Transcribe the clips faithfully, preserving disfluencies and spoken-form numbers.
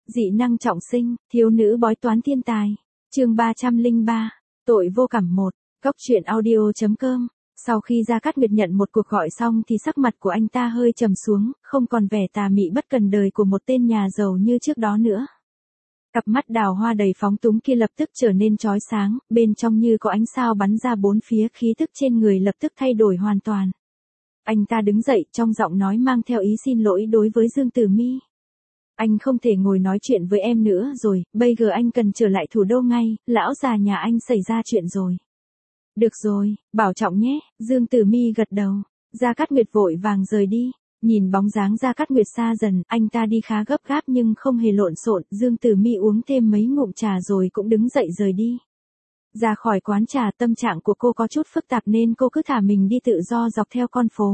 Dị năng trọng sinh, thiếu nữ bói toán thiên tài. Chương ba trăm lẻ ba, tội vô cảm một. Góc truyện audio chấm com. Sau khi Gia Cát Nguyệt nhận một cuộc gọi xong thì sắc mặt của anh ta hơi trầm xuống, không còn vẻ tà mị bất cần đời của một tên nhà giàu như trước đó nữa. Cặp mắt đào hoa đầy phóng túng kia lập tức trở nên chói sáng, bên trong như có ánh sao bắn ra bốn phía, khí tức trên người lập tức thay đổi hoàn toàn. Anh ta đứng dậy, trong giọng nói mang theo ý xin lỗi đối với Dương Tử Mi. Anh không thể ngồi nói chuyện với em nữa rồi, bây giờ anh cần trở lại thủ đô ngay, lão già nhà anh xảy ra chuyện rồi. Được rồi, bảo trọng nhé, Dương Tử Mi gật đầu. Gia Cát Nguyệt vội vàng rời đi. Nhìn bóng dáng Gia Cát Nguyệt xa dần, anh ta đi khá gấp gáp nhưng không hề lộn xộn. Dương Tử Mi uống thêm mấy ngụm trà rồi cũng đứng dậy rời đi. Ra khỏi quán trà, tâm trạng của cô có chút phức tạp nên cô cứ thả mình đi tự do dọc theo con phố.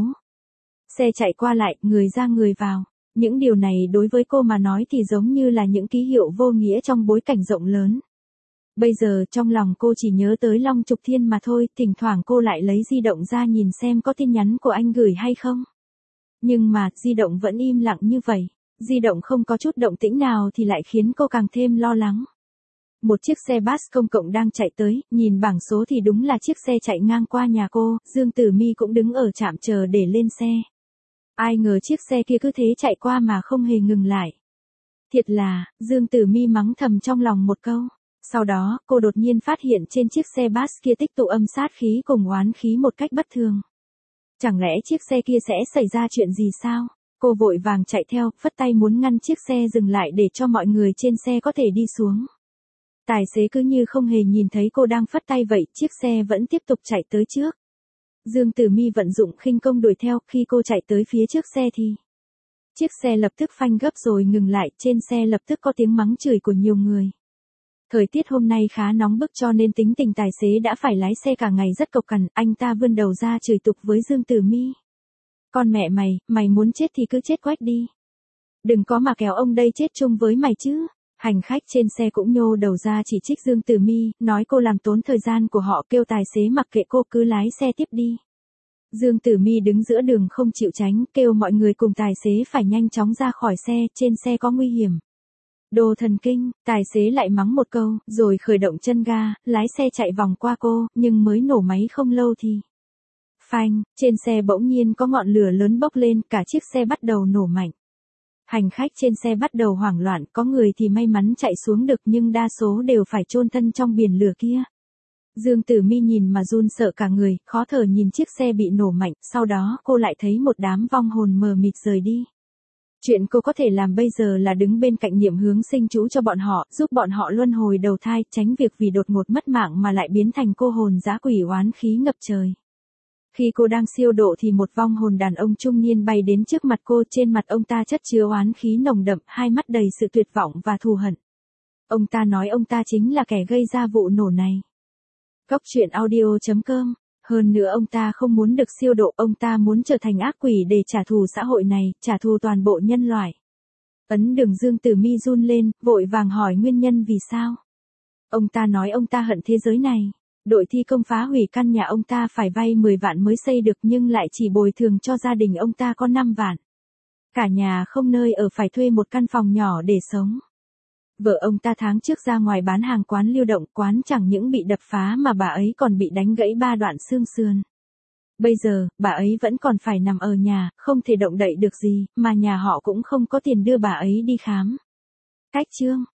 Xe chạy qua lại, người ra người vào. Những điều này đối với cô mà nói thì giống như là những ký hiệu vô nghĩa trong bối cảnh rộng lớn. Bây giờ trong lòng cô chỉ nhớ tới Long Trục Thiên mà thôi, thỉnh thoảng cô lại lấy di động ra nhìn xem có tin nhắn của anh gửi hay không. Nhưng mà, di động vẫn im lặng như vậy. Di động không có chút động tĩnh nào thì lại khiến cô càng thêm lo lắng. Một chiếc xe bus công cộng đang chạy tới, nhìn bảng số thì đúng là chiếc xe chạy ngang qua nhà cô, Dương Tử Mi cũng đứng ở trạm chờ để lên xe. Ai ngờ chiếc xe kia cứ thế chạy qua mà không hề ngừng lại. Thiệt là, Dương Tử Mi mắng thầm trong lòng một câu. Sau đó, cô đột nhiên phát hiện trên chiếc xe bus kia tích tụ âm sát khí cùng oán khí một cách bất thường. Chẳng lẽ chiếc xe kia sẽ xảy ra chuyện gì sao? Cô vội vàng chạy theo, phất tay muốn ngăn chiếc xe dừng lại để cho mọi người trên xe có thể đi xuống. Tài xế cứ như không hề nhìn thấy cô đang phất tay vậy, chiếc xe vẫn tiếp tục chạy tới trước. Dương Tử Mi vận dụng khinh công đuổi theo, khi cô chạy tới phía trước xe thì chiếc xe lập tức phanh gấp rồi ngừng lại, trên xe lập tức có tiếng mắng chửi của nhiều người. Thời tiết hôm nay khá nóng bức cho nên tính tình tài xế đã phải lái xe cả ngày rất cộc cằn, anh ta vươn đầu ra chửi tục với Dương Tử Mi. Con mẹ mày, mày muốn chết thì cứ chết quách đi. Đừng có mà kéo ông đây chết chung với mày chứ. Hành khách trên xe cũng nhô đầu ra chỉ trích Dương Tử Mi, nói cô làm tốn thời gian của họ, kêu tài xế mặc kệ cô cứ lái xe tiếp đi. Dương Tử Mi đứng giữa đường không chịu tránh, kêu mọi người cùng tài xế phải nhanh chóng ra khỏi xe, trên xe có nguy hiểm. Đồ thần kinh, tài xế lại mắng một câu, rồi khởi động chân ga, lái xe chạy vòng qua cô, nhưng mới nổ máy không lâu thì phanh, trên xe bỗng nhiên có ngọn lửa lớn bốc lên, cả chiếc xe bắt đầu nổ mạnh. Hành khách trên xe bắt đầu hoảng loạn, có người thì may mắn chạy xuống được nhưng đa số đều phải chôn thân trong biển lửa kia. Dương Tử Mi nhìn mà run sợ cả người, khó thở nhìn chiếc xe bị nổ mạnh, sau đó cô lại thấy một đám vong hồn mờ mịt rời đi. Chuyện cô có thể làm bây giờ là đứng bên cạnh Niệm Hướng Sinh chú cho bọn họ, giúp bọn họ luân hồi đầu thai, tránh việc vì đột ngột mất mạng mà lại biến thành cô hồn dã quỷ oán khí ngập trời. Khi cô đang siêu độ thì một vong hồn đàn ông trung niên bay đến trước mặt cô, trên mặt ông ta chất chứa oán khí nồng đậm, hai mắt đầy sự tuyệt vọng và thù hận. Ông ta nói ông ta chính là kẻ gây ra vụ nổ này. Góc truyện audio chấm com. Hơn nữa ông ta không muốn được siêu độ, ông ta muốn trở thành ác quỷ để trả thù xã hội này, trả thù toàn bộ nhân loại. Ấn Đường Dương Tử Mi run lên, vội vàng hỏi nguyên nhân vì sao. Ông ta nói ông ta hận thế giới này. Đội thi công phá hủy căn nhà ông ta phải vay mười vạn mới xây được nhưng lại chỉ bồi thường cho gia đình ông ta có năm vạn. Cả nhà không nơi ở phải thuê một căn phòng nhỏ để sống. Vợ ông ta tháng trước ra ngoài bán hàng quán lưu động, quán chẳng những bị đập phá mà bà ấy còn bị đánh gãy ba đoạn xương sườn. Bây giờ, bà ấy vẫn còn phải nằm ở nhà, không thể động đậy được gì, mà nhà họ cũng không có tiền đưa bà ấy đi khám. Cách chương,